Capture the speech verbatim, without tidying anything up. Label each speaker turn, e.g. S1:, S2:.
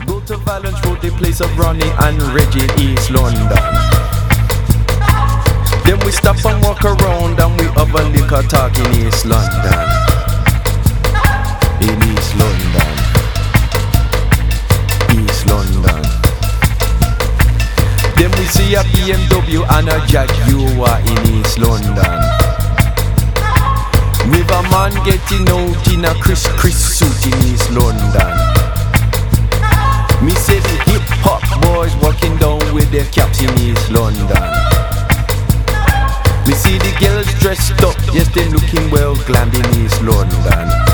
S1: Go to Valence Road, the place of Ronnie and Reggie in East London. Then we stop and walk around and we have a liquor talk in East London. In East London. East London. Then we see a B M W and a Jaguar in East London. With a man getting out in a Chris Chris suit in East London. Me say the hip hop boys walking down with their caps in East London. Me see the girls dressed up, yes, them looking well glammed in East London.